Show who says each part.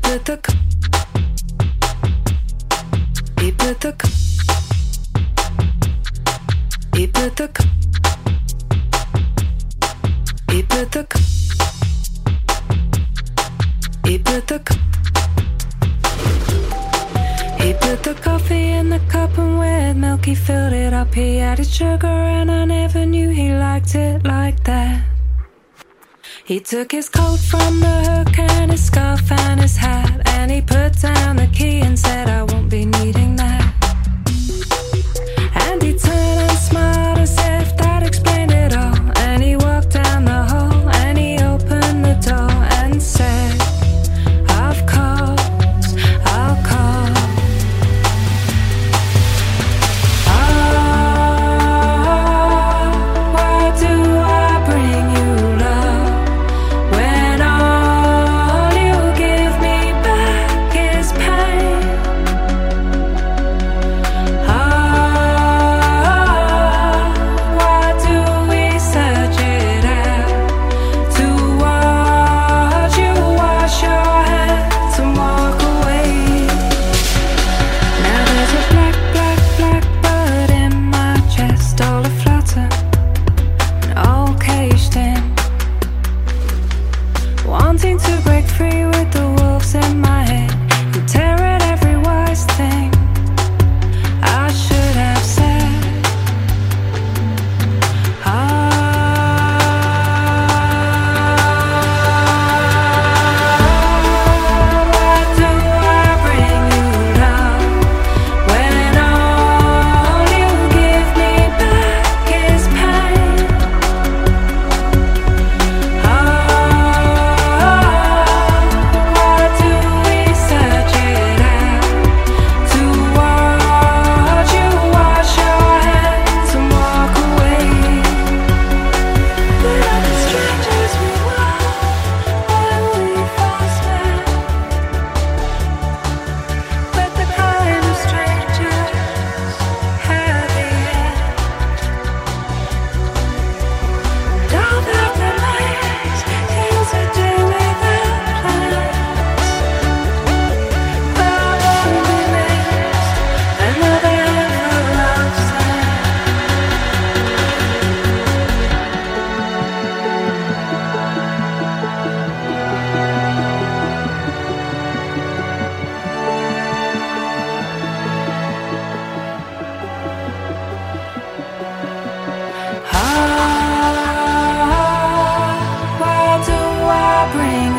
Speaker 1: put the he put the he put the he put the he put the he put the coffee in the cup and with milk he filled it up. He added sugar and I never knew he liked it like that. He took his coat from the hook and his scarf and his hat, and he put down the key and said, I won't be needing that. And he turned and smiled as if that explained it all. And he walked down the hall and he opened the door and said, of course, I'll call. Why do I bring you love when all you give me back is pain? Why do we search it out to watch you wash your hands and walk away? Now there's a black, black, black bird in my chest, all aflutter and all caged in, wanting to break free with the wolves in my head and tear at every wise thing I should have said. Why do I bring you love when all you give me back is pain? Why do we search it out to watch you wash your hands and walk away? But are the strangers we were when we first met? But the kind of strangers had the end. And all that remains is a day without plans. But I won't be missed another love sign. Why do I bring